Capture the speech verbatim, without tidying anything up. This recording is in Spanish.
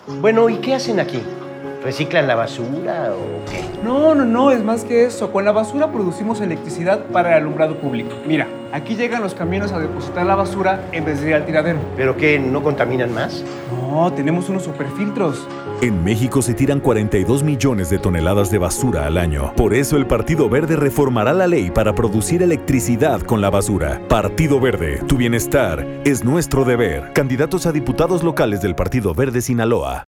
Bueno, ¿y qué hacen aquí? ¿Reciclan la basura o qué? No, no, no, es más que eso. Con la basura producimos electricidad para el alumbrado público. Mira, aquí llegan los camiones a depositar la basura en vez de ir al tiradero. ¿Pero qué, no contaminan más? No, tenemos unos superfiltros. En México se tiran cuarenta y dos millones de toneladas de basura al año. Por eso el Partido Verde reformará la ley para producir electricidad con la basura. Partido Verde, tu bienestar es nuestro deber. Candidatos a diputados locales del Partido Verde Sinaloa.